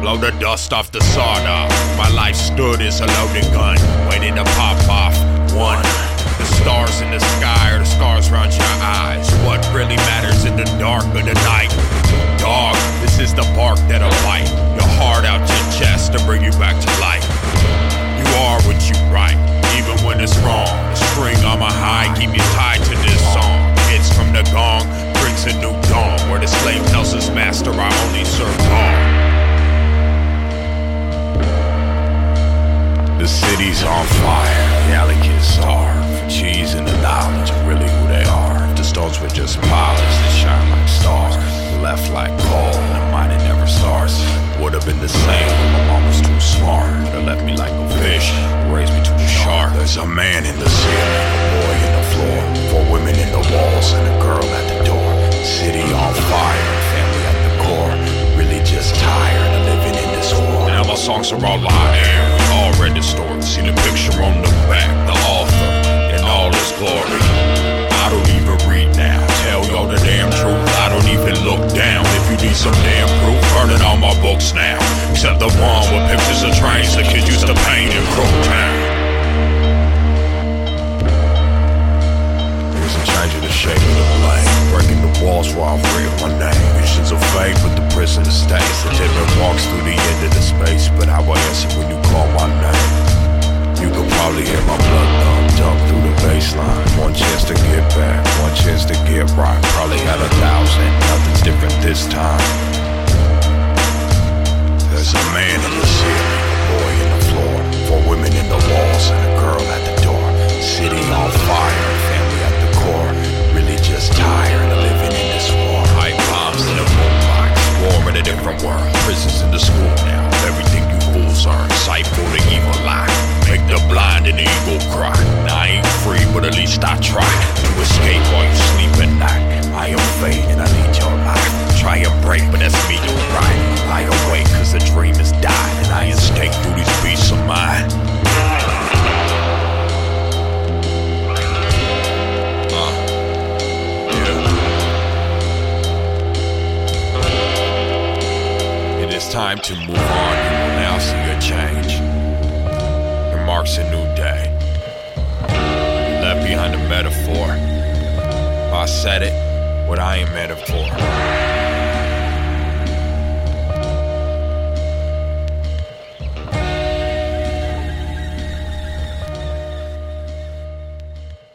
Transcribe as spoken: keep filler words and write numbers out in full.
blow the dust off the sawed off. My life stood as a loaded gun, waiting to pop off. One, the stars in the sky or the scars around your eyes. What really matters in the dark of the night? Dog, this is the bark that'll bite your heart out your chest to bring you back to life. You are what you write, even when it's wrong. The string on my high keep you tied to this song. Hits from the gong brings a new dawn, where the slave tells his master, I only serve God. The city's on fire, the alley kids starve for cheese and the knowledge of really who they are. If the stones were just polished, they shine like stars. Left like coal, and mine it never starts. Would've been the same, but my mom was too smart. Could've left me like a fish, raised me too sharp. There's a man in the ceiling, a boy in the floor, four women in the walls, and a girl at the door. City on fire, family at the core. Really just tired of living in this war. Now my songs are all I am. We all read the story, see the picture on the back, the author in all his glory. I don't even read now, tell y'all the damn truth. I don't even look down. If you need some damn proof, burning all my books now, except the one with pictures of trains that kids used to paint in Crooktown. Here's a change of the shape of the plane, breaking the walls while I've read my name. Visions of fate, but the prison stays. The timid walks through the end of the space, but I will answer when you call my name. You could probably hear my blood thump, dump through the baseline. One chance to get back, one chance to get right. Probably had a thousand, nothing's different this time. There's a man in the ceiling, a boy in the floor, four women in the walls, and a girl at the door. City on fire, family at the core. Really just tired of living in this war. High bombs in a boombox, war in a different world. Prisons in the school now, everything you fools are insightful to evil lie. Make the blind and the evil cry. Now I ain't free, but at least I try to escape while you sleep at night. I am fate and I need your life. Try and break, but that's me to right. Lie awake cause the dream has died, and I escape through these beasts of mine. Uh, yeah. It is time to move on. You will now see a change. Marks a new day. Left behind a metaphor. If I said it, what I ain't metaphor.